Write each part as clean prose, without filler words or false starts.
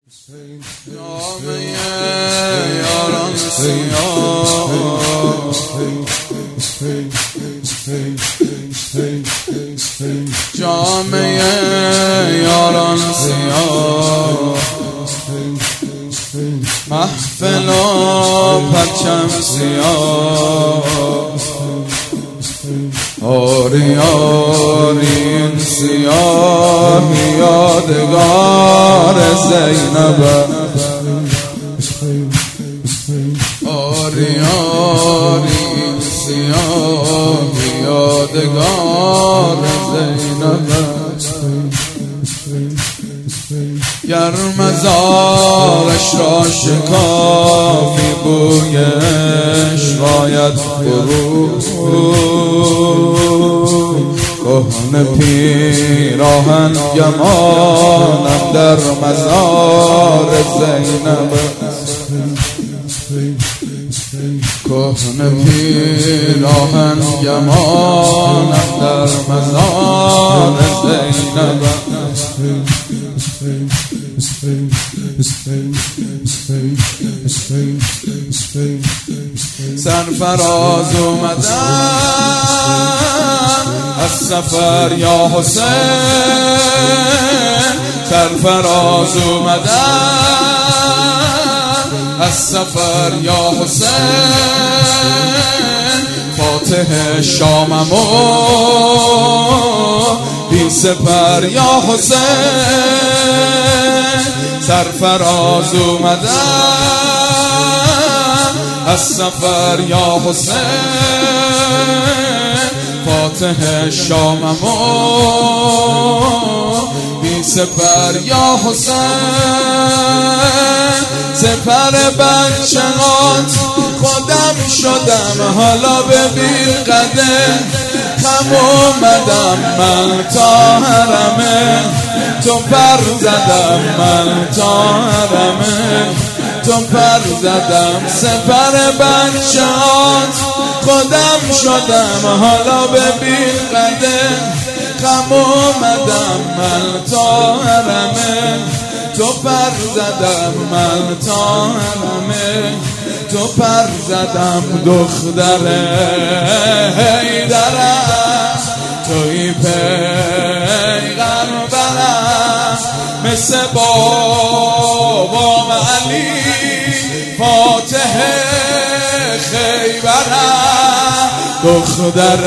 جامعه یاران سیاه جامعه یاران سیاه محفل و پرچم سیاه آری آری این سیاه یادگار زینب آری آری این سیاه یادگار زینب گر مزارش را شکافی بویش باید فرو کهنه پیراهن گمانم در مزار زینب کهنه پیراهن گمانم در مزار زینب سرفراز اومدن از سفر یا حسین سرفراز اومدن از سفر یا حسین فاتح شاممو بی سپر یا حسین سرفراز اومدن از سفر یا حسین فاتح شاممو بی سپر یا حسین سپر بچه‌هات خودم شدم حالا ببین قدم خم اومدم من تا حرمه تو پر زدم من تا حرمه تو پر زدم سپر بچه‌هات خودم شدم حالا ببین قدم خم اومدم من تا حرمه تو پر زدم من تا حرمه تو پر زدم دختر حیدرم توی پیغمبرم مثل بابام علی فاتح خیبرم دختر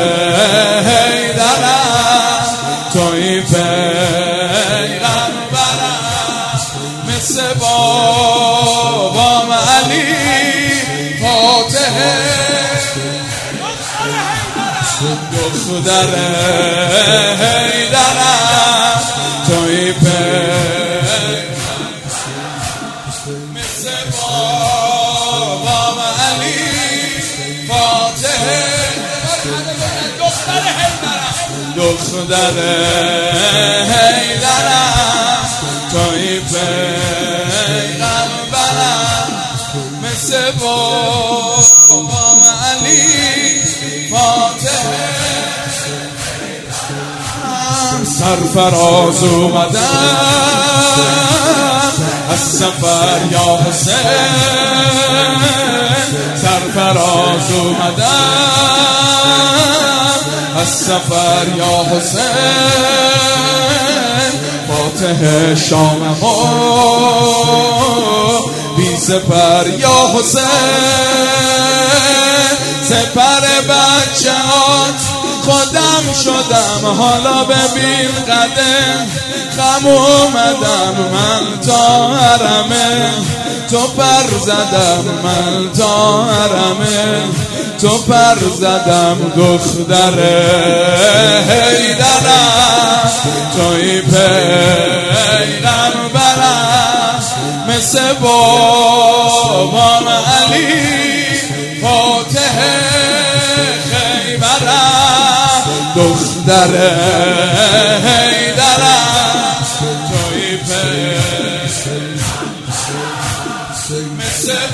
حیدرم توی پیغمبرم مثل بابام علی فاتح دختر حیدرم توی مثل بابام علی فاتح دختر حیدرم توی پیغمبرم مثل بابام علی فاتح سرفراز اومدم از سفر یا حسین سرفراز اومدم از سفر یا حسین فاتح شاممو بی سپر یا حسین سپر بچه‌هات خودم شدم حالا ببین قدم خم اومدم من تا حرمه تو پر زدم من تا حرمه تو پر زدم دختر حیدرم توی پیغمبرم مثل بابام علی فاتح خیبرم دختر حیدرم توی مثل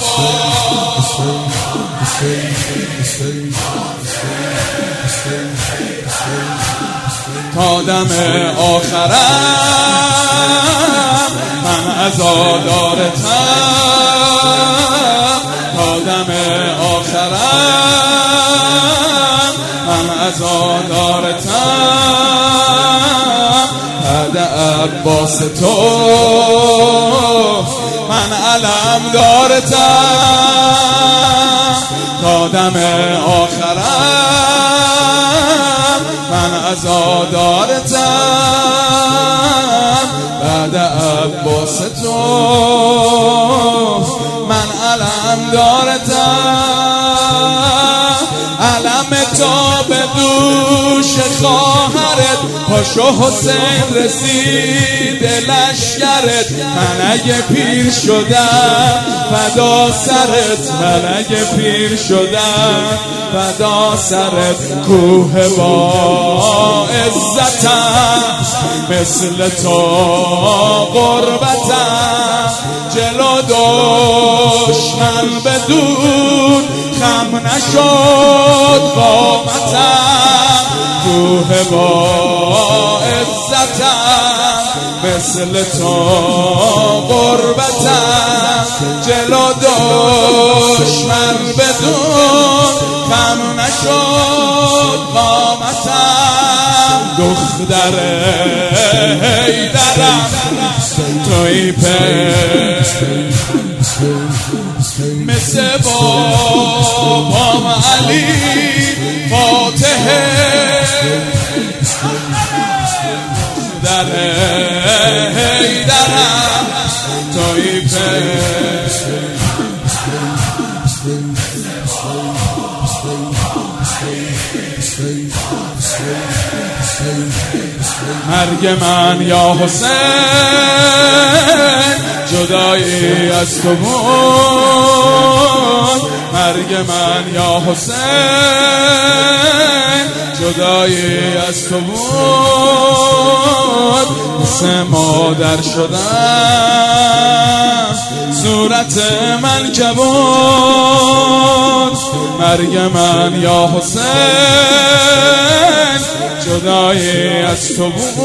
تا دم آخرم من عزادارتم تا دم آخرم، من عزادارتم بعد عباس تو، من علم دارتم تا دم آخرم، من عزادارتم بعد عباس تو، من علم دارتم. علم تو به دوش خواهرت، پاشو حسین رسید لشکرت، من اگه پیر شدم فدا سرت، من اگه پیر شدم فدا سرت. کوه با عزتم مثل تو غربتم، جلو دشمن بدون خم نشد قامتم. کوه با عزتم مثل تو غربتم، جلو دشمن بدون خم نشد قامتم. دختر حیدرم توی مثل بابام علی فاتح در حیدرم توی مرگ من یا حسین جدایی از تو بود، مرگ من یا حسین جدایی از تو بود. مثل مادر شدم صورت من کبود، مرگ من یا حسین جدایی از تو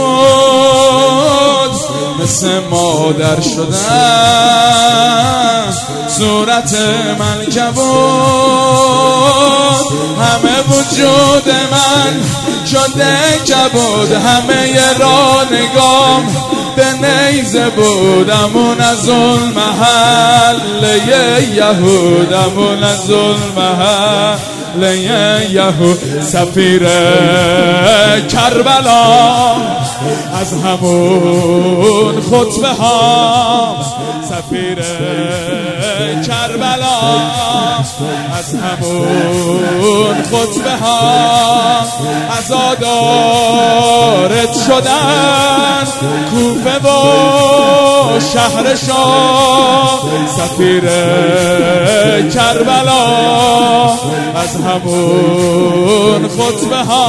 بود. مثل مادر شدم صورت من کبود، همه وجود من شده کبود، همه را نگام به نیزه بودمون از اون محله یهودمون از اون محله یهود. سفیر کربلا از همون خطبه ها، سفیر کربلا از همون خطبه ها، عزادارت شدن کوفه و شهر شاه. سفیر کربلا از همون خطبه ها،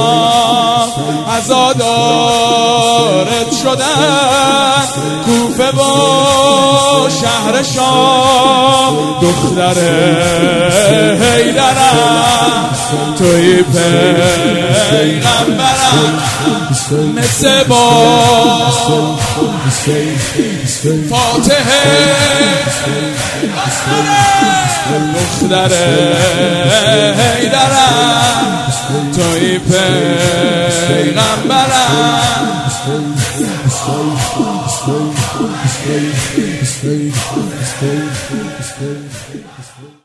عزادارت شدن کوفه و شهر شاه. دختر حیدرم توی پیغمبرم مثل با فاتح. دختر حیدرم توی پیغمبرم.